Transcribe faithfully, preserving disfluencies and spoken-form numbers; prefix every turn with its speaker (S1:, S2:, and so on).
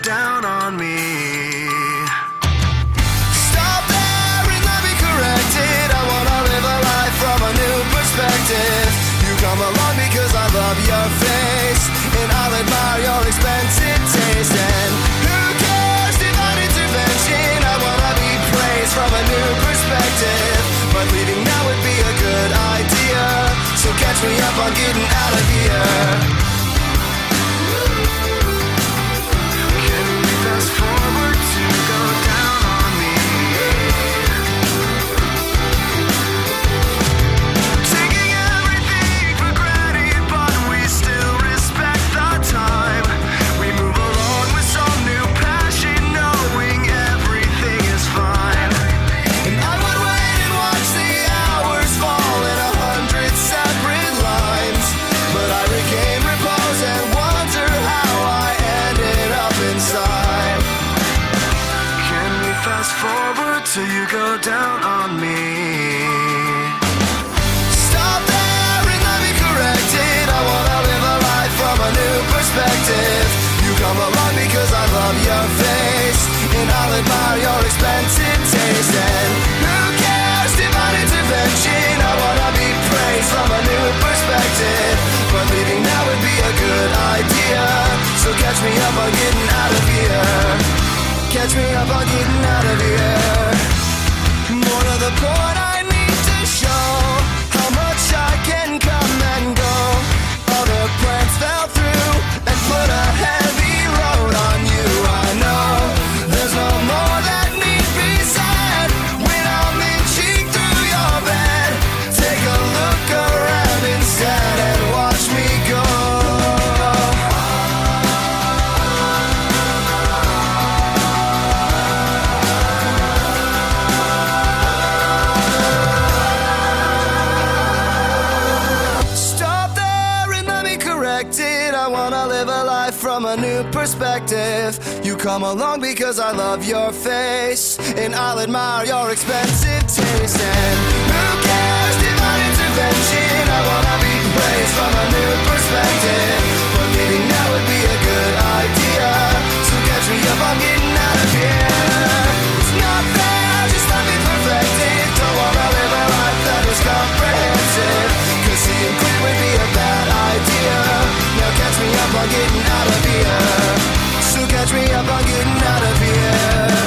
S1: down on me.
S2: Stop there and let me correct it. I wanna live a life from a new perspective. You come along because I love your face, and I'll admire your expensive taste. And who cares, divine intervention. I wanna be praised from a new perspective, but leaving now would be a good idea. So catch me up on getting out of here.
S1: Can we fast forward to go down on me? Taking everything for granted, but we still respect the time. We move along with some new passion, knowing everything is fine.
S2: And I would wait and watch the hours fall in a hundred separate lines, but I regain repose and wonder how I ended up inside.
S1: Can we fast forward till you go down on me?
S2: Stop there and let me correct it. I wanna live a life from a new perspective. You come along because I love your face, and I'll admire your expensive taste. And who cares, divine intervention. I wanna be praised from a new perspective, but leaving now would be a good idea. So catch me up on getting out of here. Catch me up on getting out of here. More to the point, I need to show how much I can come and go. Other plans fell through and put a heavy load on you. I know there's no more that need be said when I'm inching through your bed. Take a look around instead and watch me go. Stop there and let me correct it. I wanna live a life from a new perspective. You come along because I love your face, and I'll admire your expensive taste. And who cares, divine intervention. I wanna be praised from a new perspective, but leaving now would be a good idea. So catch me up on getting out of here. It's not fair, just let me perfect it. Don't wanna live a life that is comprehensive, 'cause seeing clear would be a bad idea. Now catch me up on getting out of here. So catch me up on getting out of here.